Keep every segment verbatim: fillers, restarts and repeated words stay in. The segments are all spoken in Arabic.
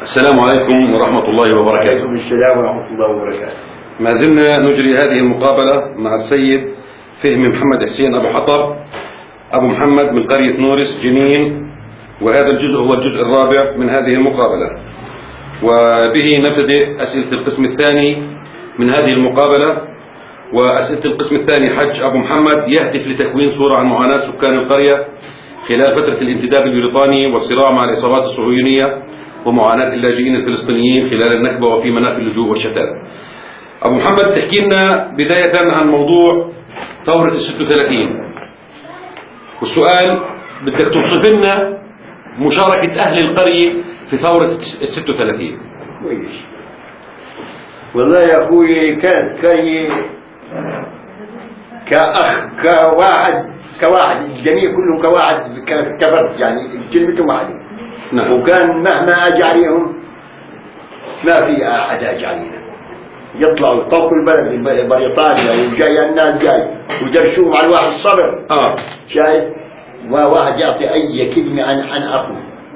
السلام عليكم ورحمة الله وبركاته. وعليكم السلام ورحمة الله وبركاته. ما زلنا نجري هذه المقابلة مع السيد فهمي محمد حسين أبو حطب أبو محمد من قرية نورس جنين، وهذا الجزء هو الجزء الرابع من هذه المقابلة، وبه نبتدئ أسئلة القسم الثاني من هذه المقابلة. وأسئلة القسم الثاني حج أبو محمد يهدف لتكوين صورة عن معاناة سكان القرية خلال فترة الانتداب البريطاني والصراع مع العصابات الصهيونية ومعاناة اللاجئين الفلسطينيين خلال النكبة وفي مناخ اللجوء والشتات. أبو محمد، تحكي لنا بداية عن موضوع ثورة الستة وثلاثين، والسؤال بدك توصف لنا مشاركة أهل القرية في ثورة الستة وثلاثين. كويس. والله يا أخوي كانت قرية كأخ كواحد كواحد الجميع كلهم كواحد كفرد، يعني كلمتهم واحدة. نعم. وكان مهما أجى عليهم ما في أحد أجى علينا، يطلعوا يطوقوا البلد بريطانيا وجاي الناس جاي ودرسوهم على الواحد الصبر. اه شايف؟ وواحد يعطي أي كلمة عن عن أخوه.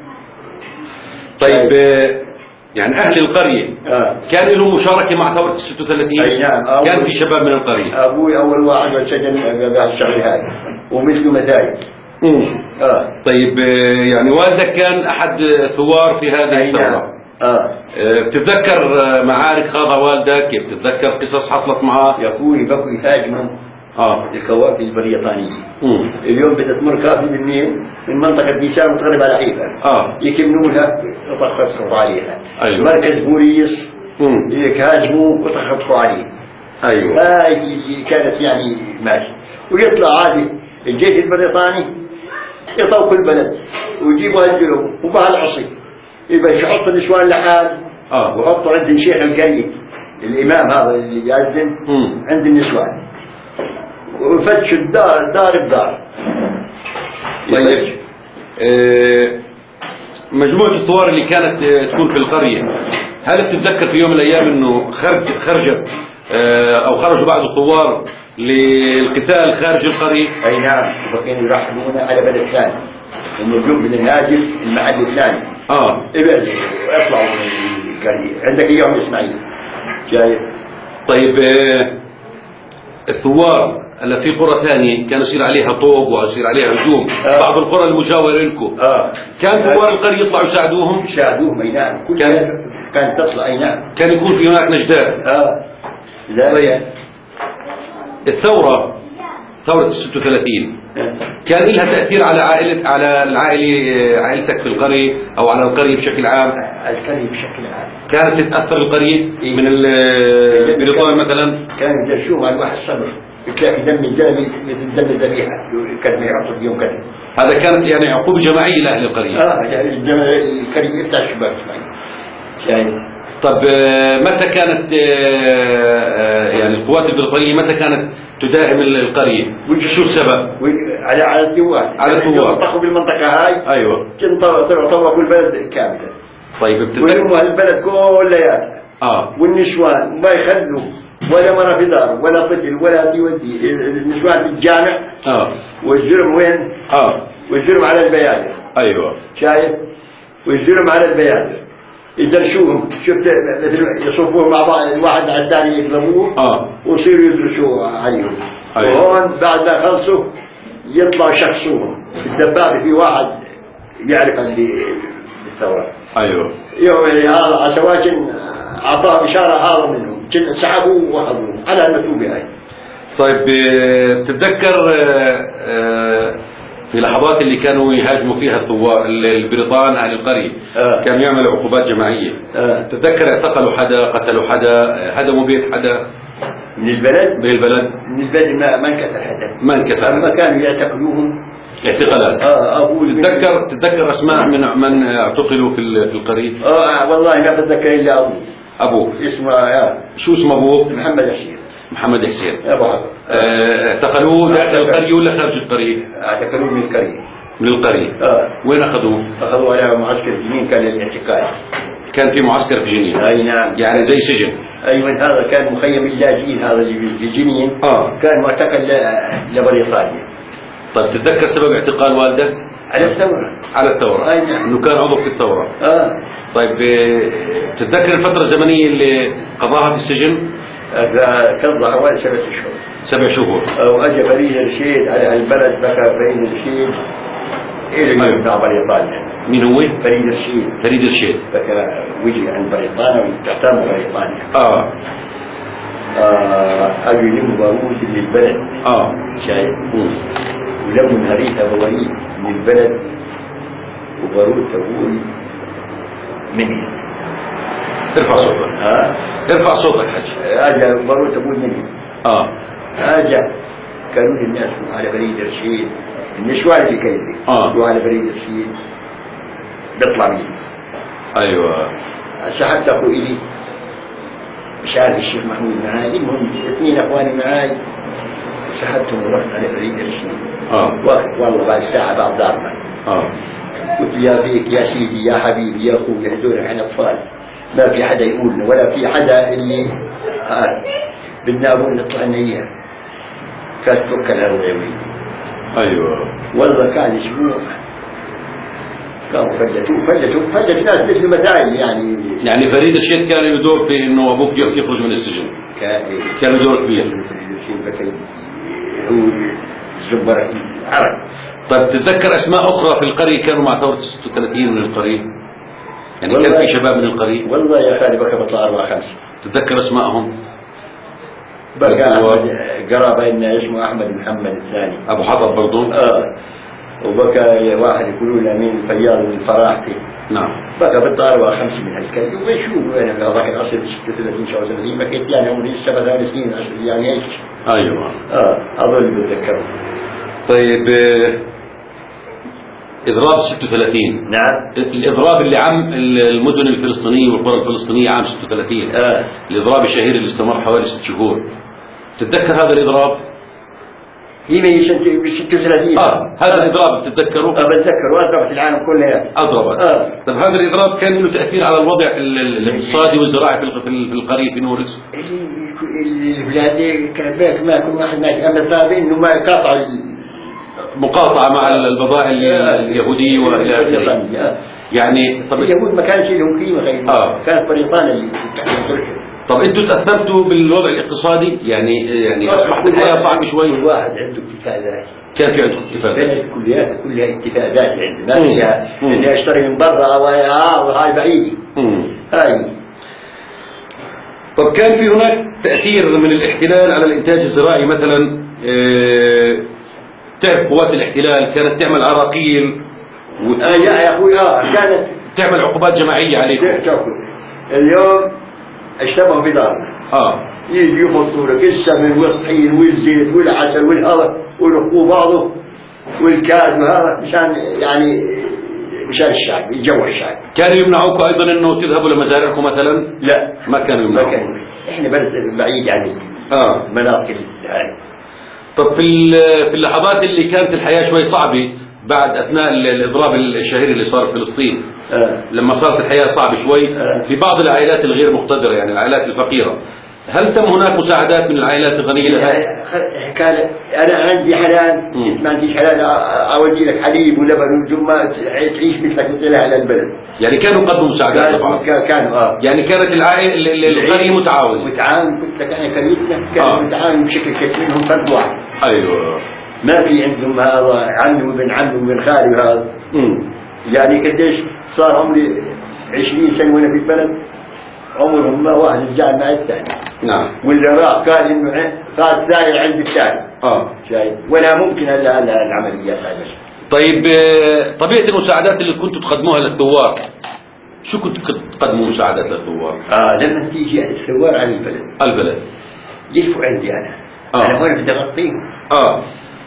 طيب آه يعني أهل القرية آه. كان لهم مشاركة مع ثورة الستة وثلاثين؟ أي نعم. كان في شباب من القرية. أبوي أول واحد وسجن بهالشغلة هاي ومثله مثايل. آه. طيب يعني والدك كان أحد ثوار في هذه الثورة. آه. بتتذكر معارك خاضها والدك؟ بتتذكر قصص حصلت معه؟ يا أخوي بقوا يهاجموا آه. الكوارث البريطانية. اليوم بدها تمر كافي بالنيل من منطقة بيشان وتغرب على حيفا. آه. يكملونها وتخطفوا عليها. أيوة. مركز بوريس يهاجموا وتخطفوا عليه. أيوة. هاي كانت يعني ماشي. ويطلع عادي الجيش البريطاني يطوق البلد ويجيبوا هالجلوم وبهالعصي يبقى يحط النسوان لحال. اه وحطوا عند الشيخ القرية الإمام هذا اللي يأذن عند النسوان وفتشوا الدار دار بدار. طيب آه مجموعة الثوار اللي كانت تكون في القرية، هل تتذكر في يوم من الأيام إنه خرج خرجت آه أو خرجوا بعض الثوار للقتال خارج القرية؟ أي نعم. وبقين يرحلون على بلد ثاني إنه اليوم من الناجف المحل الثاني. آه ابعدوا اطلعوا من القرية. عندك يوم إسماعيل جاي. طيب آه الثوار اللي في قرى ثانية كان يصير عليها طوب ويصير عليها هجوم. آه. بعض القرى المجاورة لكم آه. كان ثوار القرية يطلعوا يساعدوهم؟ يساعدوهم أي نعم. كل كان كانت تطلع. أي نعم. كان يكون في هناك نجدات. آه. لا طيب الثورة ثورة الستة وثلاثين كان لها تأثير على عائلة على العائلة عائلتك في القرية أو على القرية بشكل عام؟ القرية بشكل عام كانت تتأثر القرية من البريطانيا مثلا؟ كانوا يدرسوهم على الواحد صبر، تلاقي دم الزلمة مثل دم الذبيحة كان يعطوا اليوم كذا. هذا كانت يعني عقوبة جماعية لأهل القرية. اه يعني القرية يفتح الشباب يعني. طب متى كانت يعني القوات البريطانية متى كانت تداهم القرية؟ شو السبب؟ على على الثوار. على الثوار. طخوا بالمنطقة هاي. أيوة. كانوا طوقوا البلد كاملة. طيب بتتذكر البلد كلها. آه. والنسوان ما يخلوا ولا مرة في دار ولا طفل ولا تودي النسوان في الجامع. آه. والجرم وين؟ آه. والجرم على البيادر. أيوة. شايف؟ والجرم على البيادر. يدرسوهم، شفت مثل يصفوهم مع بعض الواحد على الثاني يضربوه. اه ويصيروا يدرسوا عليهم. أيوة. وهون بعد ما خلصوا يطلعوا يشخصوهم. الدبابة في واحد يعرف اللي بالثورة. ايوه. يوم هذا عسواجن اعطاه اشاره هذا منهم، سحبوه واخذوه على المكتوبه هاي. طيب بتتذكر في لحظات اللي كانوا يهاجموا فيها الثوار البريطان اهل القرية آه. كانوا يعملوا عقوبات جماعية آه. تتذكر اعتقلوا حدا، قتلوا حدا، هدموا بيت حدا من البلد؟ من البلد من البلد ما ما انقتل حدا. ما انقتل. اما كانوا يعتقلوهم اعتقالات. اه ابوي تتذكر تتذكر اسماء من من اعتقلوا في القرية؟ اه والله ما بتذكر الا ابوه. ابوه اسمه آه. شو اسمه ابوه؟ محمد حسين. محمد حسين. ابو عبد. اعتقلوه داخل القرية ولا خارج القرية؟ اعتقلوه من القرية. من القرية. اه وين اخذوه؟ اخذوه على معسكر جنين كان للاعتقال. كان في معسكر في جنين. اي نعم. يعني زي سجن. ايوه هذا كان مخيم اللاجئين هذا اللي في جنين. اه كان معتقل لبريطانيا. طيب تتذكر سبب اعتقال والدك؟ على الثورة. على الثورة. أي نعم. إنه كان عضو في الثورة. آه. طيب تتذكر الفترة الزمنية اللي قضاها في السجن؟ قضى حوالي سبعة شهور. سبع شهور. وأجى فريد رشيد على البلد، بكى فريد رشيد إلى يرجع بريطانيا. مين هو؟ فريد رشيد. فريد رشيد. بكى وجي عن بريطانيا وتحترم بريطانيا. آه. آه. أجوا يلموا بارود من البلد. آه. شايف؟ ولموا نهرية بواريد من البلد، وبارود تقول مني. ارفع صوتك. ها؟ ارفع صوتك حاج. أجا بارود تقول مني. آه. أجا قالوا لي الناس على فريد رشيد، النسوان اللي كيفي. آه. على فريد رشيد بيطلع مين؟ أيوة. سحبت أخوي إلي مش عارف الشيخ محمود معاي، المهم اثنين أخواني معاي، سحبتهم ورحت على فريد رشيد. آه. والله بعد ساعة بعد دارنا. آه. قلت يا بيك يا سيدي يا حبيبي يا أخوي هذول عن أطفال، ما في حدا يقولنا ولا في حدا اللي آه بدنا أقول نطلع نية. كانت تركة الأرضيوية. أيوة. والله كان أسبوع كانوا فلتوا فلتوا فلتوا ناس مثل مداعي يعني. يعني فريد الشيخ كان له دور في إنه أبوك يخرج من السجن. كان كان له دور كبير. فريد الشيخ هو الزبرة العرب. طيب تتذكر أسماء أخرى في القرية كانوا مع ثورة ستة وثلاثين من القرية؟ يعني كان في شباب من القرية؟ والله يا خالي بكى بطلع أربعة خمسة. تتذكر أسمائهم؟ بقى أحمد قرابة إنه اسمه أحمد محمد الثاني. أبو حطب برضو؟ آه. وبكى واحد يقولوا له أمين الفياض الفراحتي. نعم. بقى بطلع أربعة خمسة من هالكلام. وشو أنا في هذاك العصر ستة وثلاثين سبعة وثلاثين بكيت يعني عمري سبع ثمان سنين يعني هيك. أيوة. آه أظل بتذكره. طيب إضراب ستة وثلاثين. نعم. الإضراب اللي عم المدن الفلسطينية والقرى الفلسطينية عام ستة وثلاثين. آه. الإضراب الشهير اللي استمر حوالي ست شهور. تتذكر هذا الإضراب؟ هي من سنة ستة وثلاثين. آه هذا آه. الإضراب تتذكره؟ آه بتذكر وأضربت العالم كله. أضربت. آه. طيب هذا الإضراب كان له تأثير على الوضع الاقتصادي والزراعي في القرية في نورس؟ البلاد كان باك ما كل واحد ماشي، أما الصعب إنه ما يقاطع مقاطعة مع البضائع اليهودية وإلى آخره. يعني طب اليهود ما كانش لهم قيمة غير آه. كانت بريطانيا اللي تحكم. طب انتوا تأثرتوا بالوضع الاقتصادي؟ يعني يعني اصبحت الحياة صعبة شوي. كل واحد عنده اكتفاء ذاتي. كان في عندكم اكتفاء ذاتي؟ الكليات كلها اكتفاء ذاتي عندنا، ما فيها اني اشتري من برا او هاي بعيد. هاي. طب كان في هناك تأثير من الاحتلال على الانتاج الزراعي مثلا؟ اه تعرف قوات الاحتلال كانت تعمل عراقيل وت... آه يا اخوي اه كانت تعمل عقوبات جماعية عليكم. اليوم اشتبهوا في دارنا. اه يجي يحطوا لك السمن والطحين والزيت والعسل والهواء ويلقوا بعضه والكاد وهذا مشان يعني مشان الشعب يجوع الشعب. كانوا يمنعوكم ايضا انه تذهبوا لمزارعكم مثلا؟ لا ما كانوا يمنعوكم. ما كانوا. احنا بلد بعيد عن اه مناطق هاي. طب في في اللحظات اللي كانت الحياة شوي صعبة بعد أثناء الإضراب الشهير اللي صار في فلسطين، آه. لما صارت الحياة صعبة شوي آه. في بعض العائلات الغير مقتدرة يعني العائلات الفقيرة، هل تم هناك مساعدات من العائلات الغنية لها؟ كان أنا عندي حلال ما عنديش حلال أودي لك حليب ولبن ثم تعيش مثلك مثل أهل البلد. يعني كانوا يقدموا مساعدات طبعا. كانوا آه. يعني كانت العائلة القرية متعاونة. متعاون قلت لك أنا كريتنا كانوا آه. متعاون بشكل كثير منهم فرد واحد. أيوه. ما في عندهم هذا عمي وابن عمي وابن خالي وهذا. يعني قديش صار عمري عشرين سنة وأنا في البلد عمرهم ما واحد رجال مع الثاني. نعم. واللي راح قال إنه قال ثاني عند الثاني. آه. شايف ولا ممكن إلا العمليات هذه. طيب طبيعة المساعدات اللي كنتوا تقدموها للثوار شو كنتوا تقدموا مساعدات للثوار؟ آه لما تيجي الثوار على البلد. البلد. يلفوا عندي أنا. آه. أنا هون بدي أغطيهم. آه.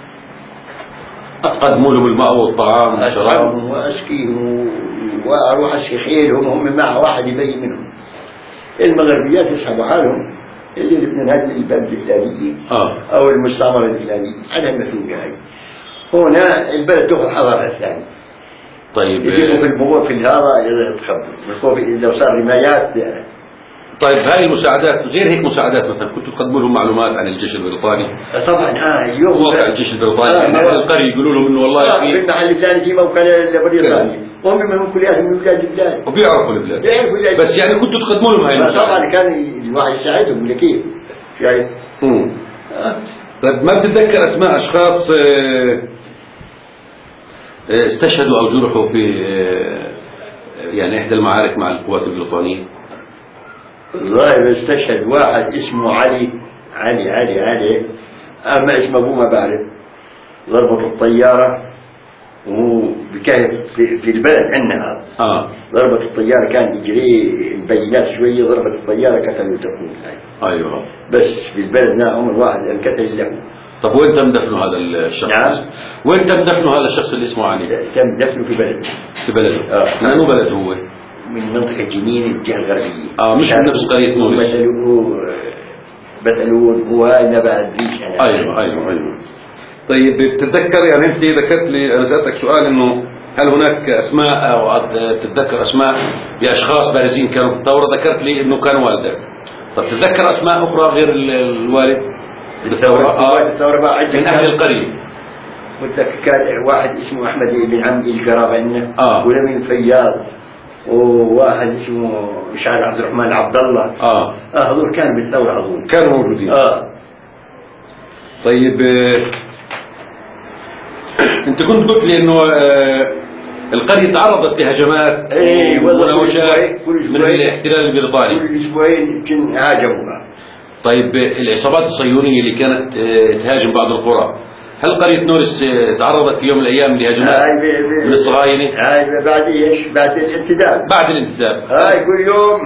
أقدموا لهم الماء والطعام والشراب. وأسقيهم وأروح أسقي خيلهم هم مع واحد يبين منهم. المغربيات يسحبوا حالهم اللي من هذه البلد الفلانية آه. أو المستعمرة الفلانية على المفهوم هاي. هنا البلد تأخذ حضارة الثانية. طيب يجيبوا في الموضوع في هذا إذا تخبر الخوف لو صار رمايات طيب هذه المساعدات غير هيك مساعدات مثلا كنتوا تقدموا لهم معلومات عن الجيش البريطاني؟ طبعا اه اليوم واقع الجيش البريطاني آه يعني القرية يقولوا لهم انه والله آه في المحل الثاني في موقع البريطاني وهم من كلياتهم من بلاد البلاد وبيعرفوا البلاد بس يعني كنتوا تقدموا لهم هاي المساعدات؟ طبعا كان الواحد يساعدهم لكيف شايف. آه. طيب ما بتتذكر اسماء اشخاص استشهدوا او جرحوا في يعني احدى المعارك مع القوات البريطانية؟ والله بستشهد واحد اسمه علي علي علي علي اما اسمه ابوه ما بعرف ضربته الطيارة وهو بكهف في, في البلد عندنا اه ضربة الطيارة كان يجري البينات شوية ضربة الطيارة قتلوا تكون ايوه بس في البلد عمر واحد انقتل له. طب وين تم دفنه هذا الشخص؟ نعم وين تم دفنه هذا الشخص اللي اسمه علي؟ تم دفنه في بلده. في بلده؟ اه من أنه بلد هو؟ من منطقة جنين الجهة الغربية. اه مش من نفس قرية نورس. بتلون بتلون هو نبع الريش. ايوه ايوه ايوه. طيب بتتذكر يعني انت ذكرت لي انا سألتك سؤال انه هل هناك اسماء او تتذكر اسماء لاشخاص بارزين كانوا في الثورة؟ ذكرت لي انه كان والدك. طب تتذكر اسماء اخرى غير الوالد؟ بالثورة اه الثورة بقى من اهل القرية. قلت لك كان واحد اسمه احمد بن عمي القرابة عندنا اه ولمين فياض وواحد اسمه مشعل عبد الرحمن عبد الله اه اه هذول كانوا بالثورة هذول كانوا موجودين. اه طيب آه انت كنت قلت لي انه آه القرية تعرضت لهجمات ايه ومناوشات من الاحتلال البريطاني كل اسبوعين يمكن هاجموها. طيب العصابات الصهيونية اللي كانت تهاجم بعض القرى هل قرية نورس تعرضت في يوم من الأيام لهجمات من الصهاينة؟ هاي بعد ايش؟ بعد الانتداب. بعد الانتداب هاي كل يوم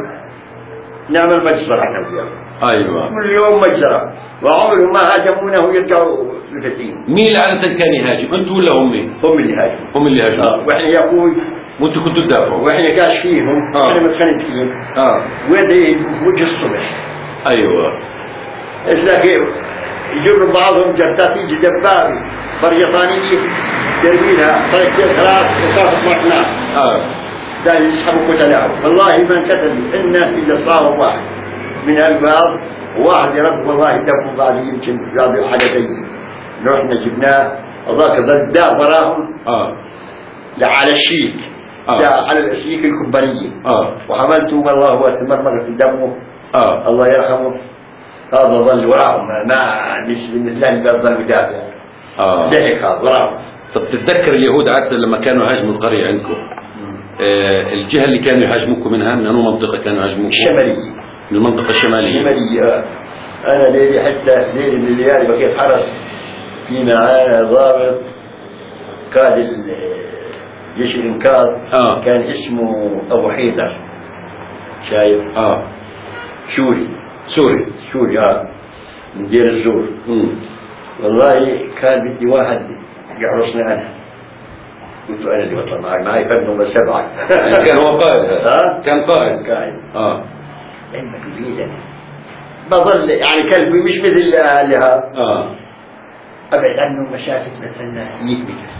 نعمل مجزرة احنا فيها. ايوه كل يوم مجزرة وعمرهم ما هاجمونه ويرجعوا مفتين. مين اللي عادة كان يهاجم؟ انتوا ولا هم؟ هم اللي هاجموا. هم اللي هاجموا. اه واحنا يا اخوي وانتوا كنتوا تدافعوا واحنا كاشفينهم اه احنا متخانقين اه وين وجه الصبح. ايوه تلاقي يجروا بعضهم جرتات يجي دبابي بريطانية ترميلها طريقتين ثلاث وصارت مقنعة اه ده يسحبوا قتلاه. والله ما انقتل إلا إلا صار واحد من البعض واحد يرد والله دفوا بعد يمكن جابوا حدثين رحنا جبناه هذاك ظل داء وراهم اه على الشيك آه. داء على الشيك الكبانية اه وحملته والله هو تمرمر في دمه اه الله يرحمه. هذا ظل وراهم ما مش بالنسبة لي ظل مدافع. اه ضحك هذا وراهم. طب تتذكر اليهود عادة لما كانوا يهاجموا القرية عندكم آه الجهة اللي كانوا يهاجموكم منها من أنه منطقة كانوا يهاجموكم؟ الشمالية. من المنطقة الشمالية. الشمالية. أنا ليلي حتى ليلي من الليالي بقيت حرس في معانا ضابط قائد جيش الإنقاذ آه. كان اسمه أبو حيدر شايف؟ اه سوري سوري سوري اه من دير الزور. مم. والله كان بدي واحد يعرسني أنا قلت أنا اللي بطلع معي معي فنهم السبعة. كان هو قائد ها؟ كان قائد قائد اه علمك يفيدني بظل يعني كلبي مش مثل اللي هذا اه أبعد عنه مسافة مثلا مية متر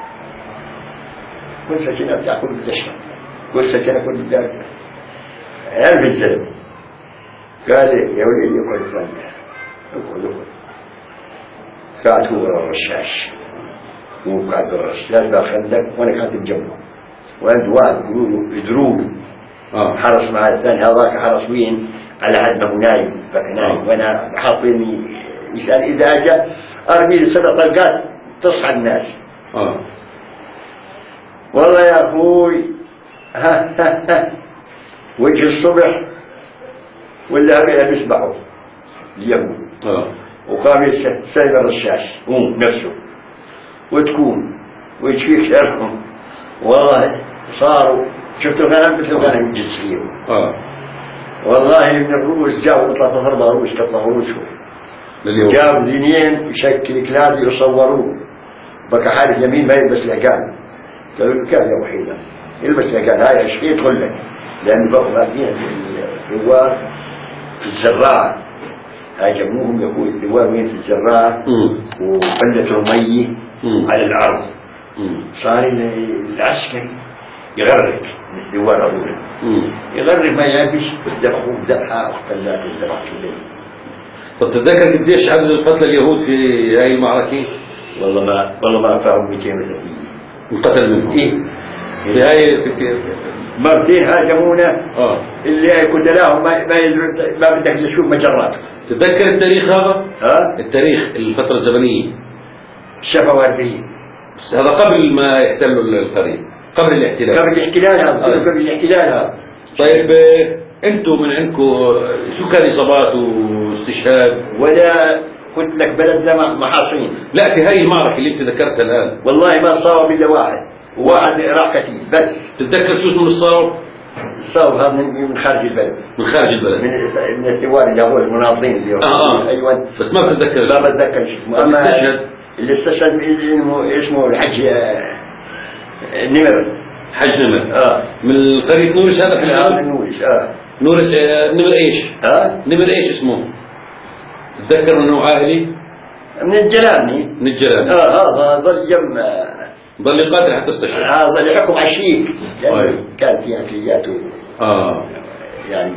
كل سكينة بتاكل بتشرب كل سكينة كل بتاكل عرف الزلمة قال يا ولدي اقعد فلان اقعد اقعد قاعد هو ورا الرشاش هو قاعد بالرشاش بالخندق وانا قاعد جنبه وعنده واحد يقولوا يدروب اه حرس مع الثاني هذاك حرس وين على عد ما هو نايم نايم وانا حاطيني مشان اذا اجى ارمي له سبع طلقات تصحى الناس. اه والله يا اخوي ها ها ها وجه الصبح ولا ابيها بيسبحوا اليهود اه وقام سايب الرشاش هو نفسه وتكون ويجيك شرحهم والله صاروا شفتوا غنم مثل غنم جنسية اه والله من الروس جابوا ثلاثة أربعة روس كطلعوا روسهم جابوا ذنين يشكل كلاب يصوروه بقى حارس يمين ما يلبس العقال قالوا له كان يا وحيدة يلبس العقال هاي عشان يدخل لك لأن بقوا باقيين في الدوار في الزراعة هاجموهم يا أخوي الدوار وين في الزراعة وبلتوا مية على الأرض صار العسكري يغرق الدوار هذول يغرب ما يعرفش ذبحوه ذبحة واختلاف الذبح كله. طب تتذكر قديش عدد القتلى اليهود في هاي المعركة؟ والله ما والله ما أفهم مئتين انقتل منهم. إيه؟ في هاي في مرتين هاجمونا. اه اللي قتلاهم ما ما يدرون ما بدك تشوف مجرات. تتذكر التاريخ هذا؟ ها؟ التاريخ الفترة الزمنية. سبعة وأربعين. بس هذا قبل ما يحتلوا القرية، قبل الاحتلال. قبل الاحتلال هذا، آه. قبل الاحتلال هذا. طيب انتم من عندكم شو كان اصابات واستشهاد؟ ولا قلت لك بلدنا محاصين. لا في هاي المعركة اللي انت ذكرتها الان. والله ما صار الا واحد، وواحد راح كثير بس. تتذكر شو اسمه الصاوب؟ الصاوب هذا من من خارج البلد. من خارج البلد. من من الثوار اللي هو المناضلين اللي اه اه ايوه. بس ما بتتذكر. لا بتذكر شيء. اما اللي استشهد اسمه اسمه الحج نمر. حج نمر. اه من قرية نورس هذا في العالم. نورس اه نورس آه نمر ايش؟ ها؟ نمر ايش اسمه؟ تتذكر انه عائلي؟ من الجلاني. من الجلاني. اه هذا ظل جم ظل قاتل حتى استشهد. هذا اللي حكم عشيك. يعني كان في عقلياته. اه يعني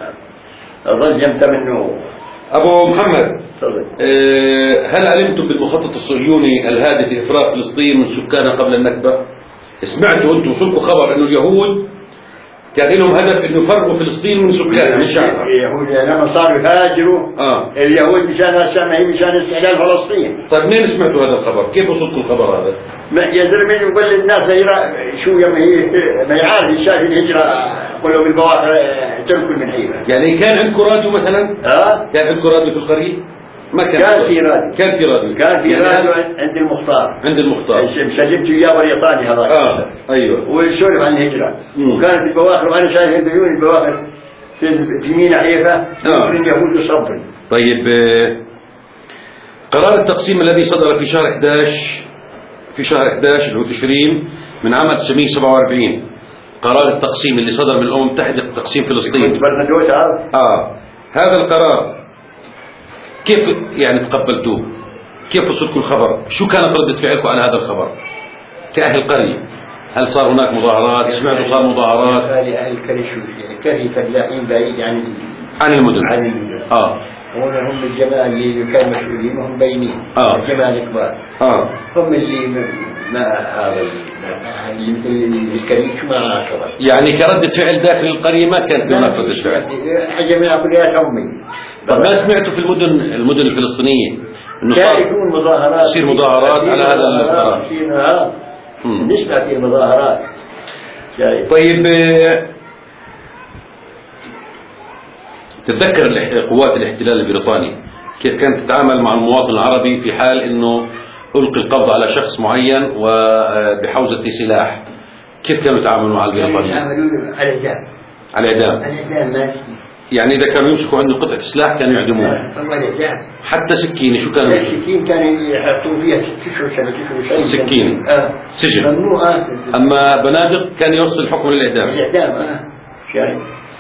ظل جمت منه. ابو محمد تفضل. آه هل علمتم بالمخطط الصهيوني الهادف افراغ فلسطين من سكانها قبل النكبة؟ سمعتوا انتم وصلكم خبر انه اليهود كان لهم هدف انه يفرغوا فلسطين من سكانها من شعبها. اليهود لما صاروا يهاجروا اه اليهود مشان سامعين مشان استحلال فلسطين. طيب منين سمعتوا هذا الخبر؟ كيف وصلكم الخبر هذا؟ ما يا زلمه يقول للناس شو يوم هي ما يعرف شاف الهجره كلهم بالبواخر تركوا من حيفا. يعني كان عندكم راديو مثلا؟ اه كان عندكم راديو في القرية؟ ما كان كان في راديو. كان في راديو كان في يعني راديو عند المختار. عند المختار. مسجلته اياه بريطاني هذا. اه ايوه. ويسولف عن الهجره. مم. وكانت البواخر وانا شايف بعيوني البواخر في في مينا حيفا يقول اليهود يصبروا. طيب آه، قرار التقسيم الذي صدر في شهر إحدى عشر في شهر إحدى عشر اللي هو تشرين من عام ألف وتسعمئة وسبعة وأربعين، قرار التقسيم اللي صدر من الأمم المتحدة تقسيم فلسطين. كنت برنادوت هذا؟ اه هذا القرار كيف يعني تقبلتوه؟ كيف وصلكم الخبر؟ شو كانت ردة فعلكم على هذا الخبر كأهل قرية؟ هل صار هناك مظاهرات؟ سمعتوا صار مظاهرات؟ أهل القرية شو كرهي فلاحين بعيد عن عن المدن. عن المدن. اه هنا هم الجماعة اللي كانوا مسؤولين وهم باينين. آه. الجماعة الكبار. اه هم اللي ما هذا اللي مثل الكريم ما عاشوا. يعني كردة فعل داخل القرية ما كان في هناك ردة فعل. الجماعة كلها أمي. طب ما سمعتوا في المدن المدن الفلسطينية انه كان صار يكون مظاهرات. يصير مظاهرات على هذا القرار؟ ها. نسمع في مظاهرات. طيب تتذكر قوات الاحتلال البريطاني كيف كانت تتعامل مع المواطن العربي في حال انه ألقي القبض على شخص معين وبحوزة سلاح؟ كيف كانوا يتعاملوا مع البريطانيين؟ يعملوا على الإعدام. على الإعدام. الإعدام ما يعني إذا كانوا يمسكوا عنده قطعة سلاح كانوا يعدموه. حتى سكينة شو كانوا؟ السكين كانوا يحطوا فيها ست اشهر سبع اشهر. سكينة. آه. سجن. ممنوع. آه. أما بنادق كان يوصل الحكم للإعدام. الإعدام اه. شايف.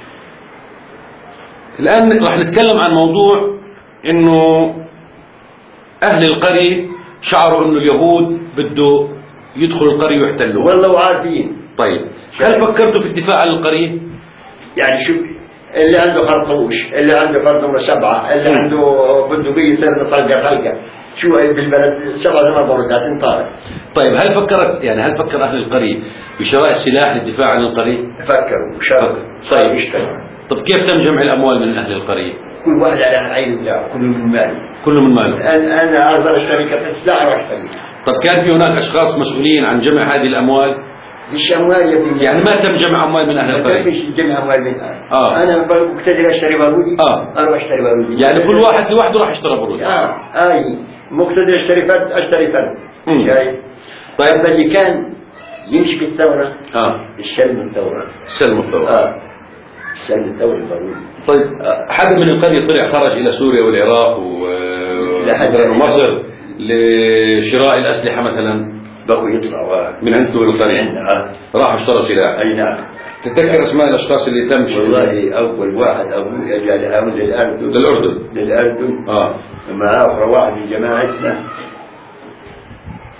الآن راح نتكلم عن موضوع إنه أهل القرية شعروا إنه اليهود بده يدخلوا القرية ويحتلوا. والله وعارفين. طيب هل فكرتوا في الدفاع عن القرية؟ يعني شو اللي عنده خرطوش، اللي عنده خرطوم سبعة، اللي عنده بندقية ثلاثة طلقة طلقة، شو بالبلد سبعة زمان بردات انطارت. طيب هل فكرت يعني هل فكر أهل القرية بشراء السلاح للدفاع عن القرية؟ فكروا وشاركوا. طيب يشتغلوا. طب كيف تم جمع الأموال من أهل القرية؟ كل واحد على عين الله، كله من ماله. كله من ماله. أنا أنا أقدر أشتري كفة سلاح أروح أشتري. طب كان في هناك أشخاص مسؤولين عن جمع هذه الأموال؟ مش أموال يا ابني. يعني ما تم جمع أموال من أهل القرية؟ ما تمش جمع أموال من أهل. آه. أنا مقتدر أشتري بارودي. آه. أروح أشتري بارودي. يعني كل واحد لوحده راح يشتري بارودي. آه آي مقتدر أشتري فرد أشتري فرد. شايف. طيب اللي كان يمشي بالثورة. آه. السلم الثورة. سلم الثورة. آه. السلم الثورة البارودي. طيب حد من القرية طلع خرج إلى سوريا والعراق ومصر لشراء الأسلحة مثلا؟ بقوا يطلعوا من عندكم القرية؟ آه. راحوا اشتروا سلاح. أي نعم. تتذكر أسماء الأشخاص اللي تم؟ والله أول واحد أبوي أجى لأمن للأردن. للأردن. للأردن. آه. مع آخر واحد من جماعتنا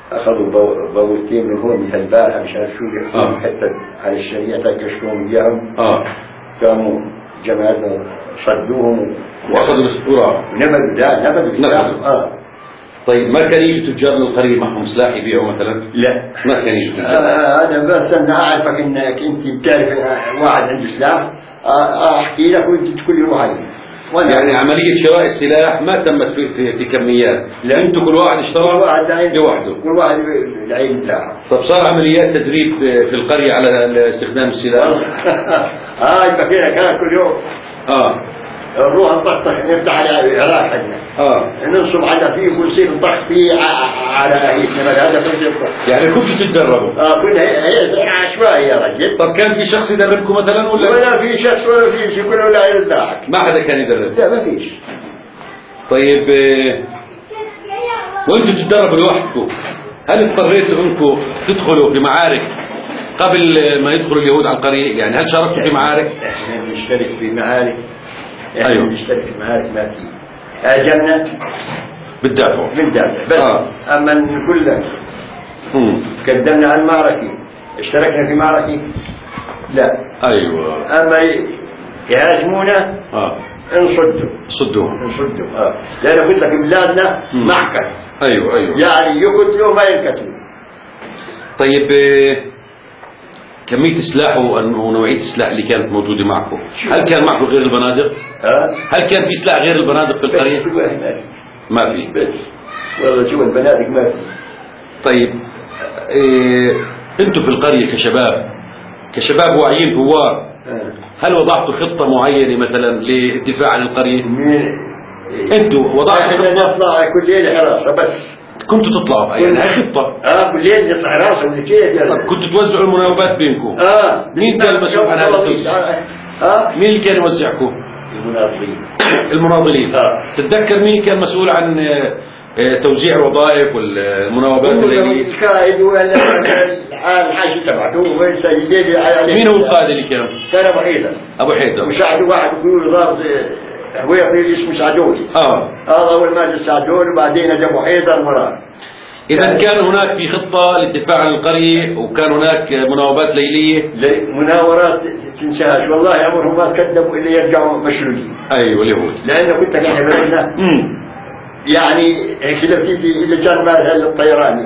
أخذوا بوتين من هون من البارحة مشان شو يحكوا حتى على الشريعة تكشفون إياهم. آه. قاموا جماعتنا صدوهم وأخذوا الأسطورة. نبذوا لا نبذوا آه. طيب ما كان يجي تجار للقرية معهم سلاح يبيعوا مثلا؟ لا ما كان يجي تجار. آه أنا بس أنا أعرفك إنك أنت بتعرف واحد عنده سلاح آه أحكي لك وأنت تقول لي روح عليه. يعني عملية شراء السلاح ما تمت في, في, في كميات، لا انتوا كل واحد اشترى لوحده، كل واحد العين بتاعه. طب صار عمليات تدريب في القرية على استخدام السلاح؟ اه يبقى فينا كان كل يوم اه نروح نطقطق نفتح على العراق حنا اه ننصب على فيه ونصير نطق فيه على اهلنا هذا كله. يعني كنتوا تتدربوا؟ اه كنا هي عشوائي يا رجل. طب كان في شخص يدربكم مثلا ولا؟ ولا في شخص ولا في شيء، كله لا يدربك. ما حدا كان يدرب؟ لا ما فيش. طيب وانتوا تتدربوا لوحدكم، هل اضطريتوا انكم تدخلوا في معارك قبل ما يدخلوا اليهود على القرية؟ يعني هل شاركتوا في معارك؟ احنا بنشترك في معارك. ايوه بنشترك في معارك ما في. هاجمنا بتدافعوا. بندافع بس. آه. اما كلنا قدمنا عن معركة، اشتركنا في معركة لا. ايوه. اما يهاجمونا اه نصدوا صدوهم نصدوا اه لأن قلت لك بلادنا محكم. ايوه ايوه يعني يقتلوا ما ينقتلوا. طيب كمية السلاح ونوعية السلاح اللي كانت موجودة معكم، هل كان معكم غير البنادق؟ أه؟ هل كان في سلاح غير البنادق في القرية؟ ما في. بس والله شو البنادق ما في. طيب إيه انتم في القرية كشباب كشباب واعيين ثوار، أه؟ هل وضعتوا خطة معينة مثلا للدفاع عن القرية؟ انتم وضعتوا خطة؟ نطلع كل ليلة حراسة بس. كنتوا تطلعوا يعني هاي خطة؟ اه بالليل نطلع راسه من كيف. طب كنتوا توزعوا المناوبات بينكم؟ اه مين كان مسؤول عن هذا التوزيع؟ اه مين اللي كان يوزعكم؟ المناضلين. المناضلين. اه تتذكر مين كان مسؤول عن توزيع الوظائف والمناوبات الليلية؟ القائد ولا الحاج تبعته وين سيدي على. مين هو القائد اللي كان؟ كان ابو حيدر. ابو حيدر. وساعده واحد يقول ضابط هو يقول اسمه سعدولي. اه هذا اول ما جاء سعدولي وبعدين اجى ابو حيدر وراه. إذا يعني كان هناك في خطة للدفاع عن القرية وكان هناك مناوبات ليلية. لي مناورات تنساش والله عمرهم ما تقدموا إلا يرجعوا مشلولين. أيوة اليهود. لأنه كنت احنا بلدنا يعني كده بتيجي إذا كان ما الطيران.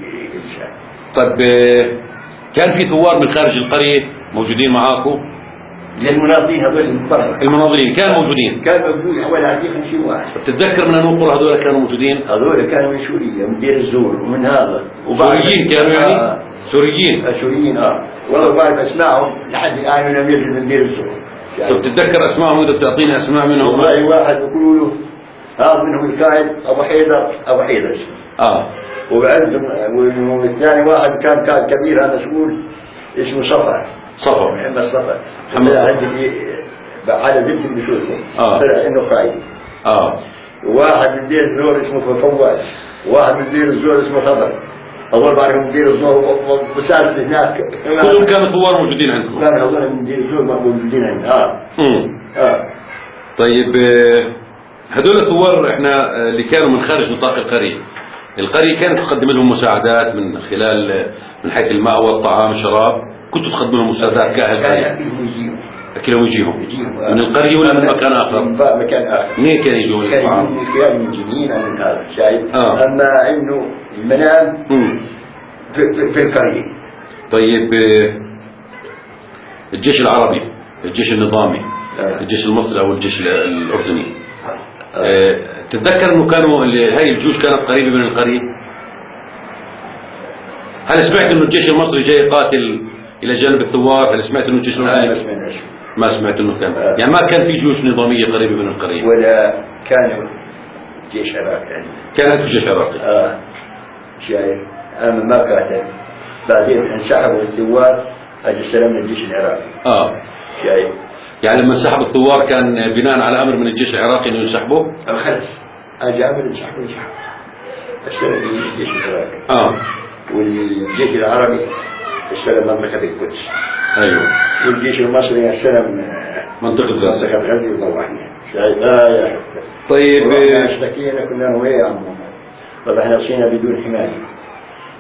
طيب كان في ثوار من خارج القرية موجودين معاكم؟ للمناضلين هذول من برا. المناضلين كانوا موجودين؟ كان موجود حوالي عندي خمسين واحد. تتذكر من أنو قرى هذول كانوا موجودين؟ هذول كانوا من سوريا من دير الزور ومن هذا. سوريين كانوا يعني؟ آه. سوريين. آه سوريين اه. والله بعد اسمعهم لحد الآن لم يجد من دير الزور. طب تتذكر أسمائهم إذا بتعطيني أسماء منهم؟ والله واحد بيقولوا له هذا منهم القائد أبو حيدر أبو حيدر اسمه. اه. وعندهم والثاني واحد كان كان كبير هذا مسؤول اسمه صفا. صفا. محمد صفا. محمد صفا. عندي على زبد بشوفه. اه. طلع إنه قائد. اه. واحد من دير الزور اسمه فواز. واحد من دير الزور اسمه خضر. هذول بعرفهم دير الزور وسالت هناك. كلهم كانوا ثوار موجودين عندكم؟ لا هذول من دير الزور موجودين عندنا. اه. امم. اه. طيب هذول الثوار احنا اللي كانوا من خارج نطاق القرية، القرية كانت تقدم لهم مساعدات من خلال من حيث الماء والطعام والشراب، كنتوا تقدموا لهم مساعدات كأهل قرية؟ أكلهم يجيهم من القرية ولا من مكان آخر؟ من مكان آخر. منين كان يجوا الطعام؟ كان من جنين من هذا شايف. آه. أما إنه المنام في, في, في القرية. طيب الجيش العربي، الجيش النظامي، آه. الجيش المصري أو الجيش الأردني، آه. آه. تتذكر إنه كانوا هاي الجيوش كانت قريبة من القرية؟ هل سمعت إنه الجيش المصري جاي يقاتل إلى جانب الثوار؟ هل سمعت إنه الجيش الأردني؟ ما سمعت. ما سمعت إنه كان آه. يعني ما كان في جيوش نظامية قريبة من القرية؟ ولا كان جيش عراقي يعني. كان في جيش عراقي. آه شايف. أما ما قاتل بعدين انسحبوا الثوار أجل استلمنا الجيش العراقي. آه شايف. يعني لما انسحب الثوار كان بناء على أمر من الجيش العراقي إنه ينسحبوا؟ أو خلص أجى أمر ينسحبوا ينسحبوا استلم الجيش العراقي. آه. والجيش العربي استلم منطقة القدس. أيوه. والجيش المصري استلم منطقة غزة. منطقة غزة وطوحنا. شايف. آه يا حبيبي. طيب اشتكينا كنا ويا عمو. طب احنا وصينا بدون حماية.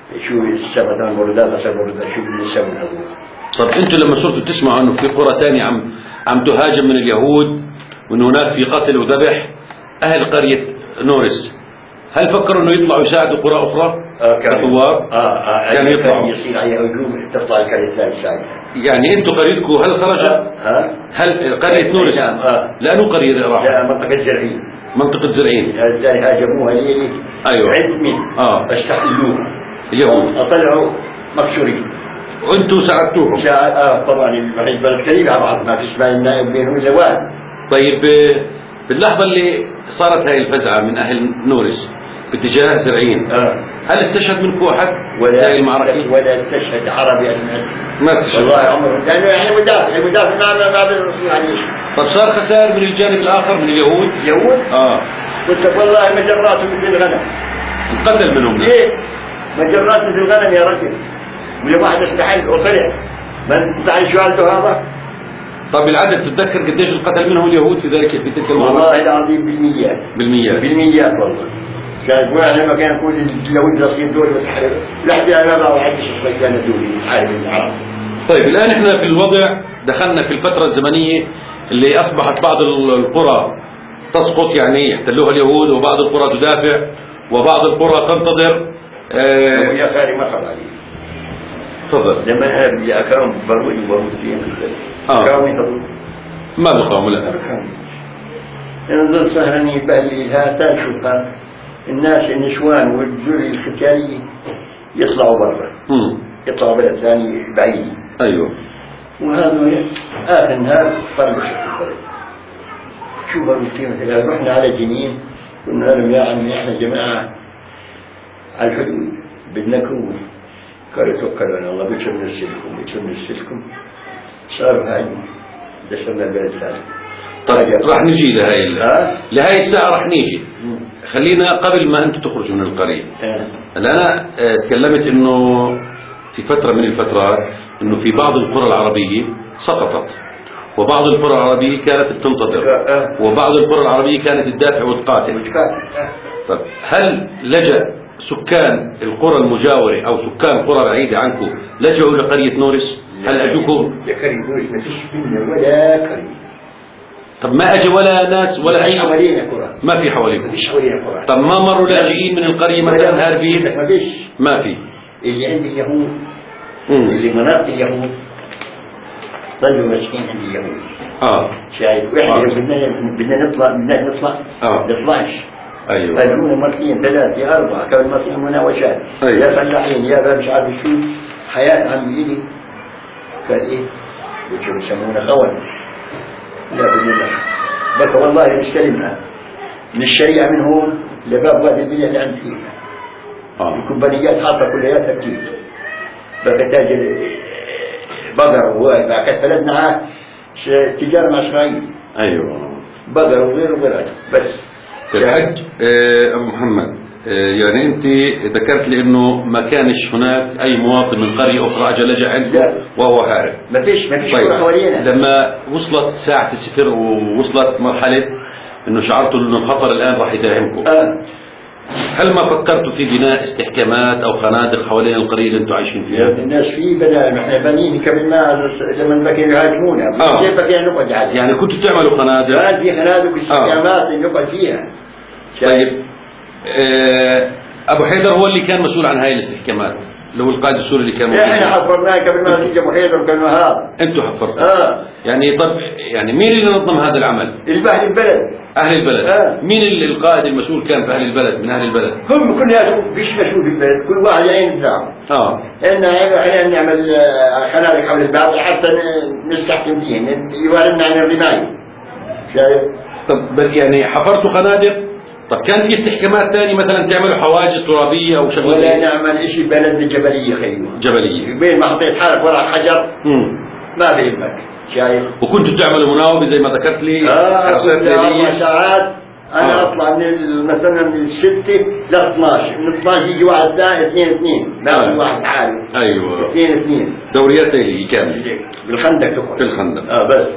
شو السبب الوردات بس الوردات شو اللي يسوي هذول. طب انتم لما صرتوا تسمعوا انه في قرى ثانيه عم عم تهاجم من اليهود وانه هناك في قتل وذبح، اهل قريه نورس هل فكروا انه يطلعوا يساعدوا قرى اخرى؟ اه كان كثوار؟ اه اه كان يطلعوا يصير عليها هجوم تطلع القريه الثانيه تساعدها. يعني انتم قريتكم هل خرج؟ ها؟ هل قريه نورس؟ نعم اه لانه قريه راح لا منطقه زرعين. منطقه زرعين الثاني هاجموها ليلي. ايوه عند مين؟ اه استحلوها اليهود طلعوا مكسورين. وانتم ساعدتوهم؟ اه طبعا البلد كريم على بعض، ما فيش بين بينهم زواج. طيب في اللحظه اللي صارت هاي الفزعه من اهل نورس باتجاه زرعين آه. هل استشهد منكم احد ولا في المعركه؟ ولا استشهد عربي أسمع. ما استشهد والله عمره لانه يعني مدافع المدافع ما ما ما بنصير عليه. طب صار خسائر من الجانب الاخر من اليهود؟ يهود؟ اه قلت والله مجرات مثل الغنم. انقتل منهم ليه؟ مجرات مثل الغنم يا رجل. ولما واحد استحل وطلع من تعرف شو قالته هذا؟ طب العدد تتذكر قديش القتل منهم اليهود في ذلك في تلك المعركه؟ والله العظيم بالميات بالميات بالميات والله. كان واحد لما كان يقول اليهود يصير دول متحارب لحد انا ما وعدتش شوي كان دولي متحارب العرب. طيب الان احنا في الوضع دخلنا في الفتره الزمنيه اللي اصبحت بعض القرى تسقط يعني يحتلوها اليهود وبعض القرى تدافع وبعض القرى تنتظر. آه يا خالي ما خذ عليه. تفضل. لما هذا اللي اكرم بروي وبروتين اه كرامي هذول ما بقاوموا لا نظل سهرني يبهلي هاتا شوفها الناس النسوان والجل الختاني يطلعوا برا يطلعوا بلد ثاني بعيد. ايوه وهذا اخر نهار طلعوا شكل البلد. شو بروتين رحنا على جنين قلنا لهم يا عمي احنا جماعه على الحدود بدنا نكون. قالوا توكلوا على الله بشر نرسلكم بشر نرسلكم. صاروا هاي دخلنا البلد ثاني. طيب راح نجي لهي لهي الساعة راح نيجي. خلينا قبل ما أنتم تخرجوا من القرية. أنا تكلمت إنه في فترة من الفترات إنه في بعض القرى العربية سقطت وبعض القرى العربية كانت تنتظر وبعض القرى العربية كانت تدافع وتقاتل. طيب هل لجأ سكان القرى المجاورة أو سكان قرى بعيدة عنكم لجأوا لقرية نورس؟ هل أجوكم؟ لقرية نورس ما فيش منا ولا قرية. طب ما أجى ولا ناس ولا أي حوالينا قرى؟ ما في حواليكم؟ ما فيش حوالينا قرى. طب ما مروا لاجئين من القرية مثلا هاربين؟ ما فيش. ما في. اللي عند اليهود اللي مناطق اليهود ظلوا ماشيين عند اليهود. اه شايف واحنا بدنا بدنا نطلع بدنا نطلع اه نطلعش. ايوه فجونا مرتين ثلاثة أربعة كان مرتين مناوشات. أيوة. يا فلاحين يا مش عارف شو حياة عمي إلي قال إيه بيجوا يسمونه خون. لا بالله بس والله مستلمها من الشريعة من هون لباب وادي البنية اللي عند فيها. اه الكومبانيات حاطة كلياتها بتيجي بقى تاجر بقر وبقى بلدنا تجارة مع إسرائيل. ايوه بقر وغير وغير بس. الحج آه ابو محمد آه يعني انت ذكرت لي انه ما كانش هناك اي مواطن من قريه اخرى اجى لجأ عنده وهو هارب. ما فيش ما فيش طيب. حوالينا. لما وصلت ساعه السفر ووصلت مرحله انه شعرتوا انه الخطر الان راح يداهمكم. آه. هل ما فكرتوا في بناء استحكامات او خنادق حوالين القريه اللي انتم عايشين فيها؟ الناس في بناء نحن بنين قبل ما لما بكي يهاجمونا. اه كيف بكي نقعد عادي. يعني كنتوا تعملوا خنادق؟ هذه في خنادق واستحكامات اللي نقعد فيها. طيب آه ابو حيدر هو اللي كان مسؤول عن هاي الاستحكامات اللي هو القائد السوري اللي كان مسؤول. احنا حفرناه قبل ما نيجي ابو حيدر وكان هذا. انتوا حفرتوا؟ اه يعني طب يعني مين اللي نظم هذا العمل؟ اهل البلد. اهل البلد. آه. مين اللي القائد المسؤول كان في اهل البلد من اهل البلد؟ هم كلهم فيش مسؤول في البلد كل واحد عين بتاعه. اه ان احنا نعمل خنادق حول الباب حتى نستحكم فيه يوالنا عن الرمايه. شايف؟ طب يعني حفرتوا خنادق؟ طب كان في استحكامات ثانيه مثلا تعملوا حواجز ترابيه او شغله؟ ولا نعمل شيء بلد جبليه خيمه. جبليه. بين ما حطيت حالك وراء حجر امم ما بيهمك. شايف؟ وكنتوا تعملوا مناوبه زي ما ذكرت لي؟ اه اربع ساعات انا آه. اطلع من مثلا من الستة ل اثناشر، من اثناشر يجي واحد ثاني اثنين اثنين، ما في واحد حاله. ايوه اثنين اثنين. دوريات ليلية كاملة. بالخندق تدخل. في الخندق. اه بس.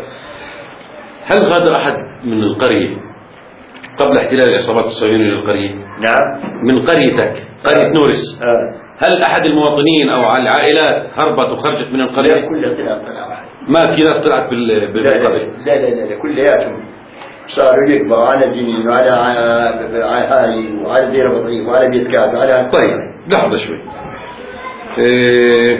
هل غادر احد من القرية قبل احتلال العصابات الصهيونية للقرية؟ نعم. من قريتك قرية آه. نورس. آه. هل أحد المواطنين أو العائلات هربت وخرجت من القرية؟ لا كلها طلعت طلعة واحدة. ما في ناس طلعت بالقرية؟ لا لا لا لا كلياتهم صاروا يكبروا على جنين وعلى على هاي وعلى دير بطيء وعلى بيت كاد وعلى. طيب لحظة شوي. إيه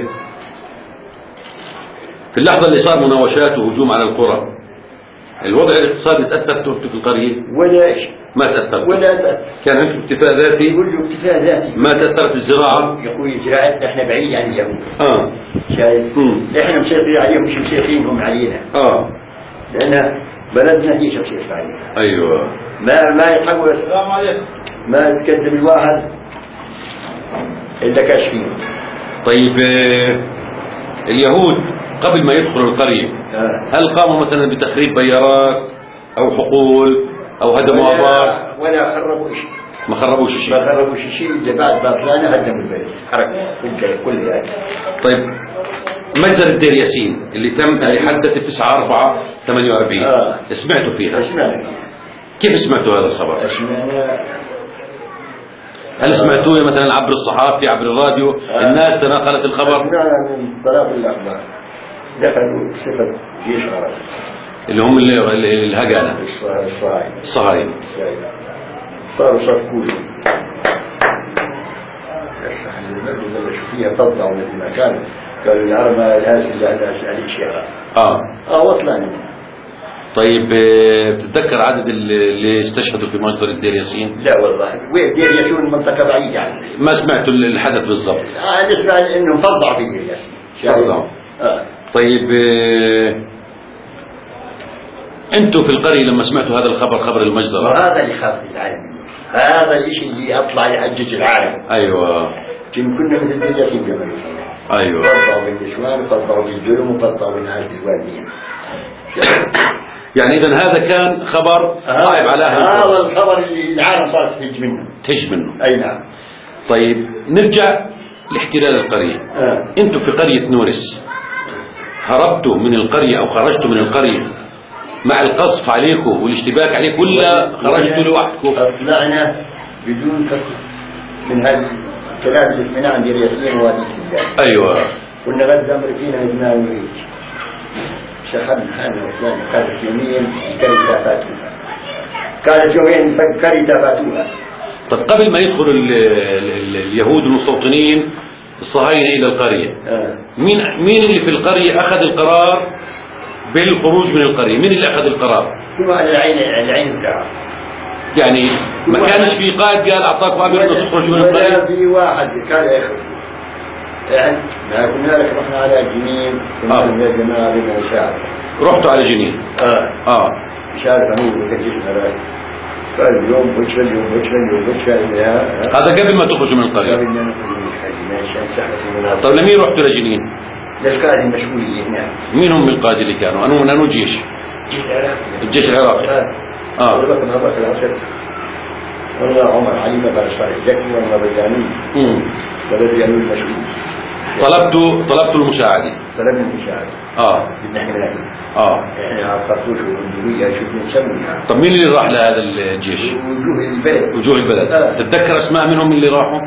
في اللحظة اللي صار مناوشات وهجوم على القرى الوضع الاقتصادي تأثر في القرية؟ ولا شيء. ما تأثر؟ ولا تأثر. كان عندكم اكتفاء ذاتي؟ يقول له اكتفاء ذاتي. ما تأثرت الزراعة؟ يا أخوي زراعتنا احنا بعيد عن اليهود. اه شايف؟ احنا مسيطرين عليهم مش مسيطرينهم علينا. اه لأن بلدنا هي مسيطر علينا. ايوه. ما ما يتحول. السلام عليكم. ما يتقدم الواحد إلا كاشفين. طيب اليهود قبل ما يدخلوا القرية آه. هل قاموا مثلا بتخريب بيارات أو حقول أو هدموا آبار؟ ولا خربوا شيء. ما خربوش شيء. ما خربوش شيء إلا بعد ما طلعنا هدموا البلد حركة كل كل يعني. طيب مجزرة دير ياسين اللي تم اللي حدث تسعة أربعة ثمانية وأربعين آه. سمعتوا فيها؟ سمعنا. كيف سمعتوا هذا الخبر؟ سمعنا. هل سمعتوه مثلا عبر الصحافة عبر الراديو؟ آه. الناس تناقلت الخبر؟ سمعنا من طرف الأخبار دخلوا صفة جيش عربي اللي هم الهجانة الصهاينة الصهاينة صاروا صفقوا لي بلشوا فيها تطلعوا مثل ما كانوا قالوا العرب ما لهاش إلا الاشياء اه اه وطلعنا. طيب بتتذكر عدد اللي استشهدوا في مجزرة دير ياسين؟ لا والله وين دير ياسين منطقة بعيدة عنه. ما سمعتوا الحدث بالضبط؟ اه نسمع انه فضعوا في دير ياسين. فضعوا. اه طيب انتوا في القرية لما سمعتوا هذا الخبر خبر المجزرة هذا اللي خاف العالم هذا الشيء اللي اطلع يحجج العالم. ايوه كنا مثل دير ياسين قبل. ايوه فضعوا بالنسوان وفضعوا بالظلم وفضعوا بالناس الوالدين. يعني اذا هذا كان خبر صعب على اهل هذا الخبر اللي العالم صارت تهج منه. تهج منه. اي نعم. طيب نرجع لاحتلال القرية. آه. انتم في قرية نورس هربتوا من القرية او خرجتوا من القرية مع القصف عليكم والاشتباك عليكم ولا خرجتوا لوحدكم؟ طلعنا بدون قصف من هالكلام اللي سمعناه عن دير ياسين ووادي السجاد. ايوه. كنا غدا امريكينا بدنا نريد شخصنا هذا وفلان كانت يومين كريتا فاتوها كانت يومين كريتا فاتوها. طب قبل ما يدخل ال ال ال اليهود المستوطنين الصهاينة إلى القرية آه. مين مين اللي في القرية أخذ القرار بالخروج من القرية؟ مين اللي أخذ القرار؟ هو على العين العين بتاعه. يعني ما كانش في قائد قال أعطاكم أمر إنه تخرجوا من القرية؟ ولا في واحد كان يخرج يعني ما كنا لك رحنا على جنين كنا يا جماعة بنا مشاعر. رحتوا على جنين؟ اه اه مشاعر فنور وكجيش هراي فاليوم بوش اليوم بوش اليوم بوش هذا قبل ما تخرجوا من القرية؟ قبل ما نخرج من القرية. طيب لمين رحتوا لجنين؟ للقائد المسؤولية هناك. مين هم القائد اللي كانوا؟ أنو أنو جيش؟ الجيش العراقي. الجيش العراقي. اه اه والله عمر علي ما برشاي ذكي والله بجاني. امم بدأ يعمل المسؤول. طلبتوا طلبتوا المساعدة. طلبنا المساعدة. اه. بدنا حماية. اه. احنا عطفتوش والدولية شو بنسوي يعني. طب مين اللي راح لهذا الجيش؟ وجوه البلد. وجوه البلد. آه. تتذكر اسماء منهم اللي راحوا؟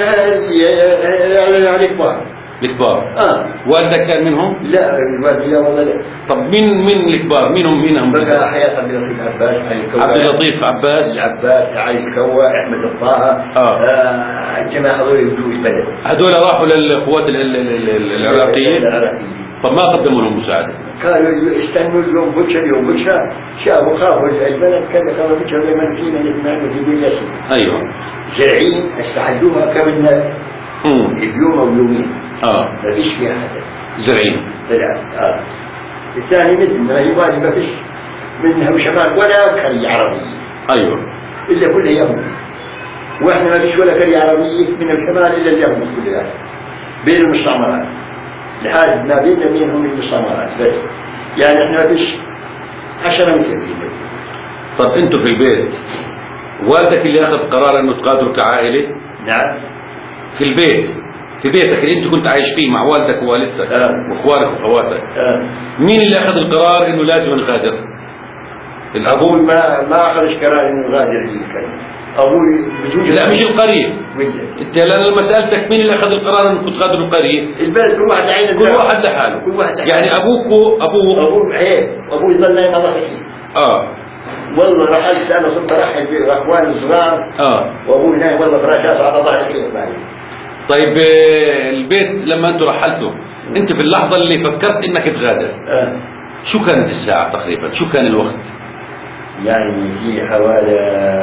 يعني الكبار. الكبار. اه. والدك كان منهم؟ لا الوالد لا والله لا. طب مين مين الكبار؟ مين هم مين هم؟ بقى حياة عبد اللطيف عباس علي الكوا. عبد اللطيف عباس. عباس علي الكوا احمد الطاهة. اه. آه الجماعة هذول يجوا البلد. هذول راحوا للقوات العراقية. العراقية. طب ما قدموا لهم مساعدة؟ كانوا يستنوا اليوم بكره اليوم بكره شافوا خافوا البلد كذا كانوا بكره لما فينا نسمع في دير ياسين. ايوه. زرعين استعدوها كملنا اليوم او يومين. اه. ما فيش فيها حدا. زرعين. طلعت اه. الثاني مثل ما يبالي ما فيش منها وشمال ولا قرية عربية. ايوه. الا كلها يهود. واحنا ما فيش ولا قرية عربية من الشمال الا اليهود كلها. بين المستعمرات. لحد ما بيننا بينهم المستعمرات بس. يعني احنا ما فيش عشرة متر بيننا. طب انتوا في البيت والدك اللي اخذ قرار انه تقاتلوا كعائلة؟ نعم. في البيت في بيتك اللي انت كنت عايش فيه مع والدك ووالدتك آه. واخوانك واخواتك. آه. مين اللي اخذ القرار انه لازم نغادر؟ الابوي ما ما اخذ قرار انه نغادر الكلمة. ابوي بجوز. لا مش القرية. انت لأن لما سألتك مين اللي أخذ القرار انك تغادر القرية؟ البلد كل واحد عين كل واحد لحاله. كل واحد يعني أبوك أبوه أبوه عيب أبوي ظل نايم على ظهري. اه والله رحلت أنا كنت رحل بأخواني الصغار. اه وأبوي نايم والله فراشات على ظهري. طيب البيت لما أنتوا رحلتوا أنت في اللحظة اللي فكرت إنك تغادر آه. شو كانت الساعة تقريبا؟ شو كان الوقت؟ يعني في حوالي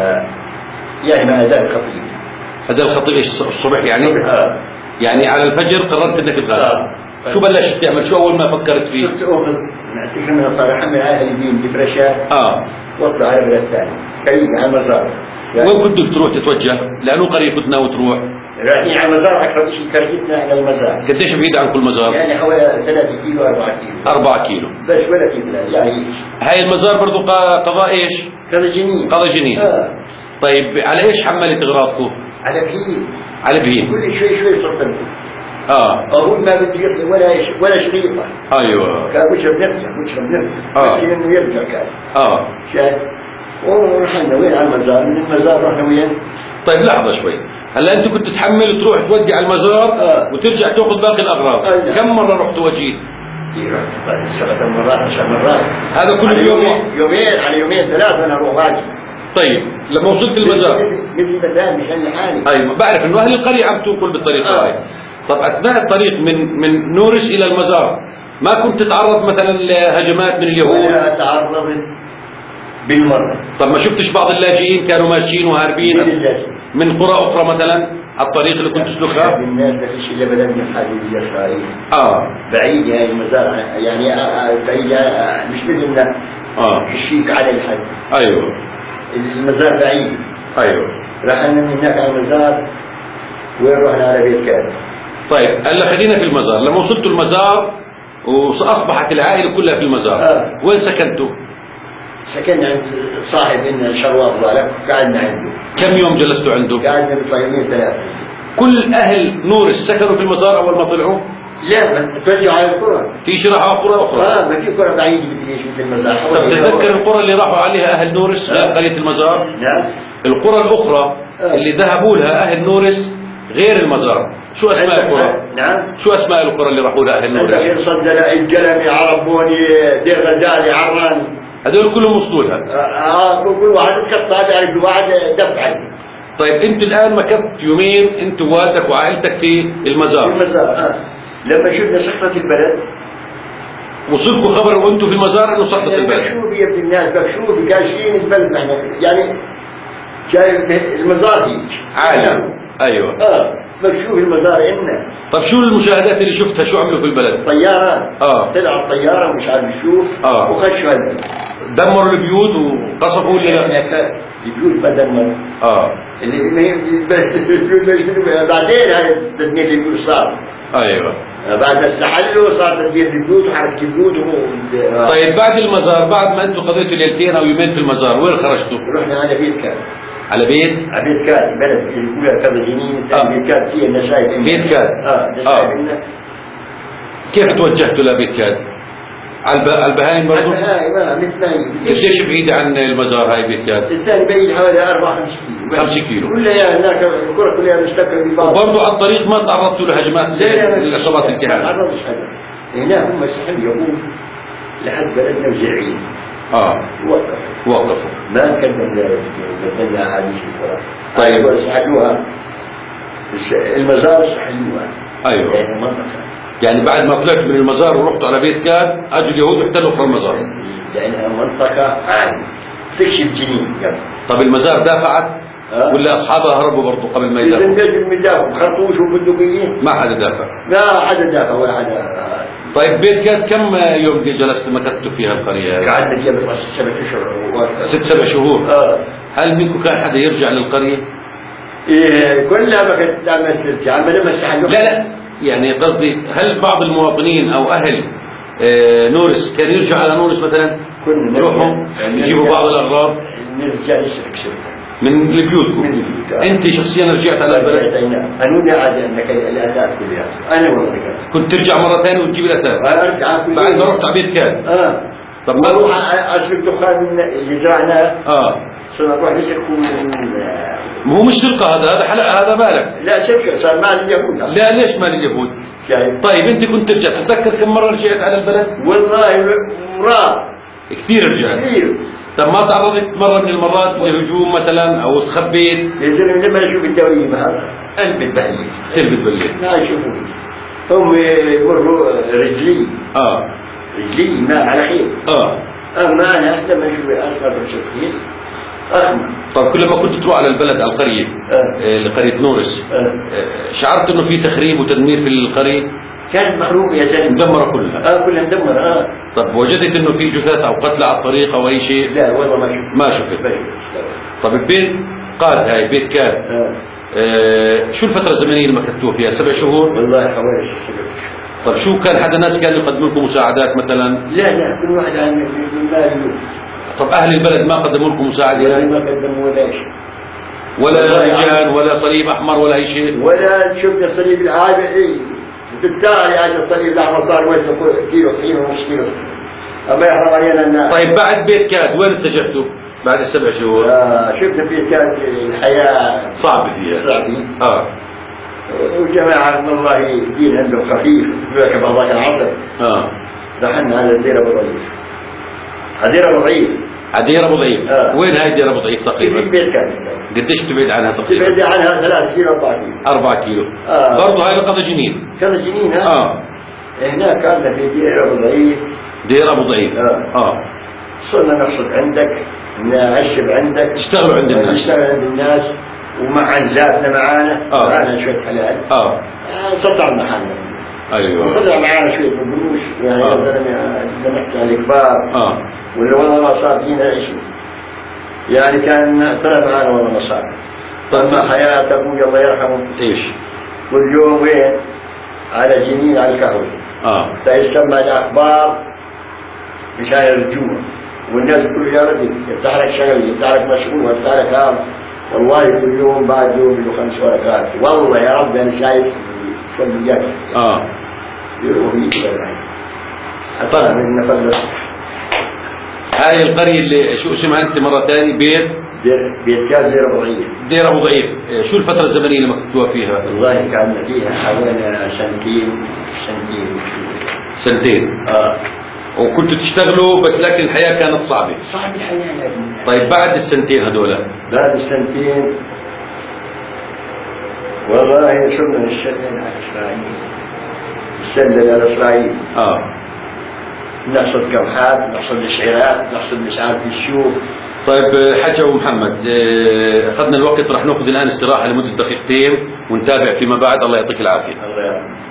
يعني ما أذان خفيف. هذا الخطيب ايش الصبح يعني؟ آه. يعني على الفجر قررت انك تغادر. آه. شو بلشت تعمل؟ شو اول ما فكرت فيه؟ كنت اخذ نعطيك من الصراحه من اهل الدين بفرشات اه واطلع على بلد ثاني قريب على المزار. يعني وين كنت تروح تتوجه؟ لانه قريب كنت ناوي تروح. رايحين على المزار اكثر شيء كرهتنا على المزار. قديش بعيد عن كل مزار؟ يعني حوالي ثلاثة كيلو أربعة كيلو. أربعة كيلو. بس ولا كيلو يعني. هاي المزار برضو قضاء ايش؟ قضاء جنين. قضاء جنين. آه. طيب على ايش حملت اغراضكم؟ على بهين. على بهين. كل شوي شوي صرت اه ابوي ما بده ياخذ ولا ولا شريطه. ايوه كان بشرب نفسه بشرب نفسه. اه انه يرجع كان. اه شايف؟ ورحنا وين على المزار؟ من المزار رحنا وين؟ طيب لحظه شوي. هلا انت كنت تحمل وتروح تودي على المزار آه. وترجع تاخذ باقي الاغراض. آه. كم مره رحت وجيت؟ سبع مرات عشر مرات. هذا كل يوم يومين يومين على يومين ثلاثة أنا أروح واجي. طيب لما وصلت المزار مثل مثال مشان لحالي. ايوه بعرف انه اهل القريه عم تنقل بالطريقه آه. هاي. طب اثناء الطريق من من نورس الى المزار ما كنت تتعرض مثلا لهجمات من اليهود؟ لا تعرضت بالمرة. طب ما شفتش بعض اللاجئين كانوا ماشيين وهاربين من قرى اخرى مثلا على الطريق اللي كنت تسلكها؟ الناس ما فيش الا بلد من حديد اسرائيل. اه بعيد يعني المزار يعني بعيد مش مثلنا. اه الشيك على الحد. ايوه المزار بعيد. ايوه رحنا من هناك على المزار وين رحنا على بيت كاد. طيب هلا خلينا في المزار. لما وصلتوا المزار واصبحت العائله كلها في المزار آه. وين سكنتوا؟ سكننا عند صاحب لنا شرواب ظالم قعدنا عنده. كم يوم جلستوا عنده؟ قعدنا بيطلع يومين ثلاثة. كل اهل نورس سكنوا في المزار اول ما طلعوا؟ لا ما ترجعوا على القرى. في شي راحوا على قرى اخرى؟ اه ما في قرى بعيدة بديش مثل المزار. طب تتذكر القرى اللي راحوا عليها اهل نورس آه. قرية المزار؟ نعم. القرى الاخرى آه. اللي ذهبوا لها اهل نورس غير المزار شو اسماء القرى؟ نعم. شو اسماء القرى اللي راحوا لها اهل نورس؟ الحين صدنا الجلمي عربوني دير غزالي عران. هذول كلهم وصلوا لها؟ اه كل واحد كالطابع يعرف واحد دفع. طيب انت الان مكثت يومين انت ووالدك وعائلتك في المزار. في المزار اه. لما شفنا سقطة البلد وصلكوا خبر وانتم في المزار انه سقطت البلد. مكشوف يا ابن الناس مكشوف قال شيء البلد يعني شايف المزار هيك عالم. ايوه اه مكشوف المزار عندنا. طب شو المشاهدات اللي شفتها شو عملوا في البلد؟ طيارة اه طلع الطيارة مش عارف يشوف اه وخشوا البلد. دمروا البيوت وقصفوا ولا لا؟ البيوت ما دمروا. اه اللي ما البيوت بعدين هذا تدمير البيوت صار. ايوه بعد ما استحلوا صار تدمير البيوت وحركة البيوت و... طيب بعد المزار بعد ما انتم قضيتوا ليلتين او يومين في المزار وين خرجتوا؟ رحنا على بيت كاد. على بيت؟ على بيت كاد بلد يقولها كذا جنين آه. بيت كاد فيها نشايب. بيت كاد اه نشايب. آه. كيف توجهتوا لبيت كاد؟ على البهايم برضه؟ البهايم اه مثل قديش بعيدة عن المزار هاي بيت كاد؟ الثاني بعيد حوالي أربعة خمس كيلو. خمس كيلو. كلها هناك الكرة كلها مشتبكة ببعض. وبرضه على الطريق ما تعرضتوا لهجمات العصابات الكهانة؟ ما تعرضش حدا. هناك هم استحملوا يقوم لحد بلدنا وزعيم. اه وقفوا. وقفوا. ما كنا بدنا أحاديث الكرة. طيب. استحلوها. المزار استحلوها. ايوه. يعني منطقة. يعني بعد ما طلعت من المزار ورحتوا على بيت كاد اجوا اليهود احتلوا في المزار. لأنها منطقة عامة تكشف جنين يعني. طب المزار دافعت أه؟ ولا اصحابها هربوا برضه قبل ما إذا يدافعوا؟ نجم مدافع خرطوش وبندقيين. ما حدا دافع. لا حدا دافع ولا حدا. طيب بيت كاد كم يوم جلست مكثتوا فيها القرية؟ قعدنا فيها بس سبع اشهر. ست سبع شهور. اه. هل منكم كان حدا يرجع للقرية؟ إيه كلها ما كانت تعمل ترجع ما لما استحلوا. لا لا يعني قصدي هل بعض المواطنين او اهل آه نورس كان يرجع على نورس مثلا؟ كنا يروحوا يجيبوا بعض الاغراض نرجع نسلك سلك من بيوتكم. من البيوت. انت شخصيا رجعت على البلد؟ انا ودي عاد انك الاثاث كلها انا والله كنت ترجع مره ثانيه وتجيب الاثاث؟ ارجع بعد ما رحت على بيت كاد. اه طب ما اروح اشرب دخان اللي زرعناه. اه صرنا نروح نسلكوا من ما هو مش سرقة، هذا هذا حلق، هذا مالك. لا سرقة، صار مال اليهود. لا ليش مال اليهود؟ شايف؟ طيب أنت كنت ترجع، تتذكر كم مرة رجعت على البلد؟ والله مرات كثير رجعت. كثير. طب ما تعرضت مرة من المرات لهجوم مثلا أو تخبيت؟ يا زلمة لما أشوف الدويم هذا قلبي بهلي. قلبي بهلي. لا يشوفون. هم يمروا رجلي. آه. رجلي ما على خير. آه. أما أنا لما أشوف الأسفل بالشكل أخمر. طيب كل ما كنت تروح على البلد على القرية آه. لقرية نورس آه. شعرت إنه في تخريب وتدمير في القرية؟ كانت مخروبة يا زلمة. مدمرة كلها. آه كلها مدمرة. آه. طب وجدت إنه في جثث أو قتلى على الطريق أو أي شيء؟ لا والله ما شفت. ما شفت. طب البيت قاد، هاي بيت كاد. آه. آه. شو الفترة الزمنية اللي مكثتوها فيها؟ سبع شهور؟ والله حوالي سبع شهور. طب شو كان حدا ناس كانوا يقدموا لكم مساعدات مثلا؟ لا لا كل واحد عن من ماله. طب أهل البلد ما قدموا لكم مساعدة؟ ما قدموا ولا شيء. ولا رجال ولا صليب أحمر ولا أي شيء؟ ولا شفنا الصليب العادي. إيه بالتالي هذا الصليب الأحمر صار وزنه كيلو كيلو ونص كيلو. أما يحرم علينا الناس. طيب بعد بيت كاد وين اتجهتوا؟ بعد السبع شهور؟ آه شفنا بيت كاد الحياة صعبة فيها. صعبة. آه. وجماعة من الله الدين عندهم خفيف يركب هذاك العصر. اه دخلنا على الدير ابو ضعيف. الدير ابو ضعيف. الدير ابو ضعيف. آه. وين هاي الدير ابو ضعيف تقريبا؟ في بيت كامل. قديش تبعد عنها تقريبا؟ تبعد عنها ثلاث كيلو أربعة كيلو. أربعة كيلو. آه. برضه هاي لقضى جنين. كذا جنين ها؟ اه. هناك كان في دير ابو ضعيف. دير ابو ضعيف. اه. اه. صرنا نقصد عندك، نعشب عندك. تشتغلوا عند الناس. نشتغل عند الناس. ومع زاتنا معانا. اه. معانا شوية حلال. اه. سطعنا حالنا. ايوه. طلع معانا شوية قروش يعني آه. يا زلمة نحكي على الكبار. اه. واللي والله ما صار فينا شيء. يعني كان طلع معانا والله ما صار. طلع حياة أبوي الله يرحمه. ايش؟ واليوم وين؟ على جنين على الكهرباء. اه. فيسمى الأخبار مشان الرجوع. والناس كل يا رجل يفتح لك شغل، يفتح لك مشروع، يفتح لك هذا. والله كل يوم بعد يوم له خمس ورقات. والله يا رب أنا شايف شو اللي جاي. اه. يروح يجي معي. طيب. من نفذ. هاي القرية اللي شو اسمها أنت مرة ثانية؟ بيت دير بيت كان دير أبو ضعيف. دير أبو ضعيف. شو الفترة الزمنية اللي مكتوبة فيها؟ والله كان فيها حوالي سنتين سنتين سنتين. اه. وكنتوا تشتغلوا بس لكن الحياة كانت صعبة. صعب الحياة يا ابني. طيب بعد السنتين هذولا؟ بعد السنتين والله شفنا الشلل على إسرائيل. الشلل على إسرائيل. اه. نحصد كوحات، نحصد الشعيرات، نحصد مش عارف الشو. طيب حاج أبو محمد، أخذنا الوقت، راح نأخذ الآن استراحة لمدة دقيقتين ونتابع فيما بعد. الله يعطيك العافية. الله يرحمه.